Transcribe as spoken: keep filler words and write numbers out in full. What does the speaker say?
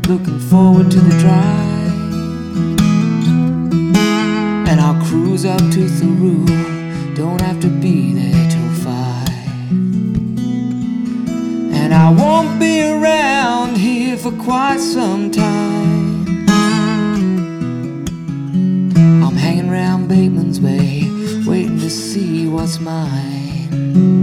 looking forward to the drive. And I'll cruise up to Thoreau, don't have to be there till five. And I won't be around here for quite some time. I'm hanging round Bateman's Bay, waiting to see what's mine.